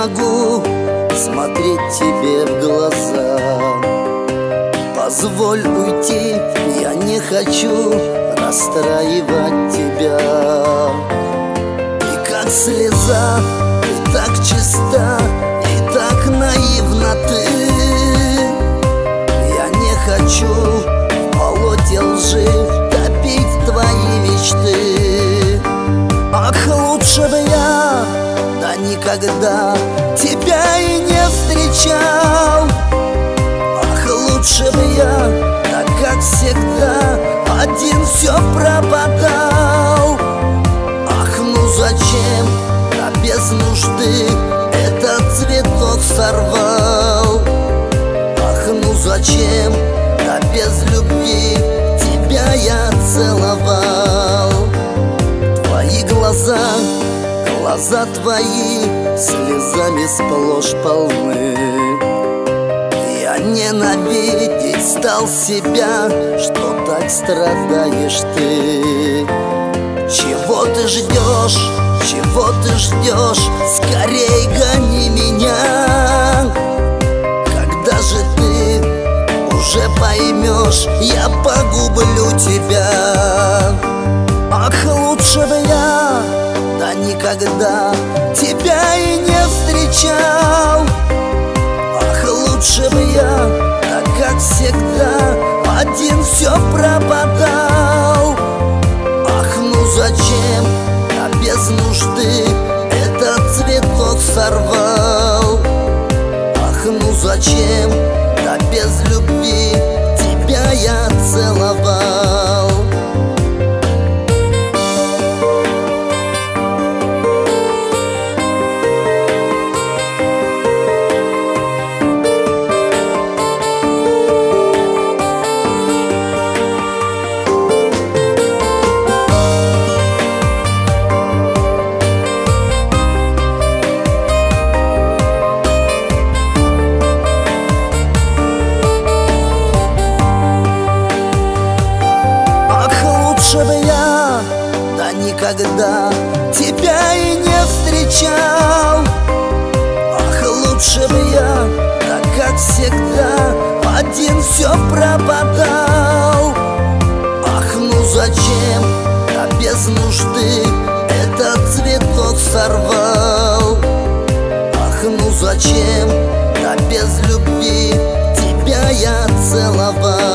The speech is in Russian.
могу смотреть тебе в глаза. Позволь уйти, я не хочу расстраивать тебя. И как слеза, и так чиста, и так наивна ты. Я не хочу в болоте лжи топить твои мечты. Ах, лучше бы я, да никогда тебя и не встречал. Ах, лучше бы я, так как всегда, один все пропадал. Ах, ну зачем, да без нужды этот цветок сорвал. Ах, ну зачем, да без любви тебя я целовал. Твои глаза, глаза твои слезами сплошь полны. Я ненавидеть стал себя, что так страдаешь ты. Чего ты ждешь, чего ты ждешь, скорей гони меня. Когда же ты уже поймешь, я погублю тебя. Ах, лучше бы я, да никогда тебя и не встречал. Ах, лучше бы я, так как всегда, один все пропадал. Ах, ну зачем, да без нужды этот цветок сорвал. Ах, ну зачем, да без любви тебя я целовал. Лучше бы я, да никогда тебя и не встречал. Ах, лучше бы я, так как всегда, один все пропадал. Ах, ну зачем, да без нужды этот цветок сорвал. Ах, ну зачем, да без любви тебя я целовал.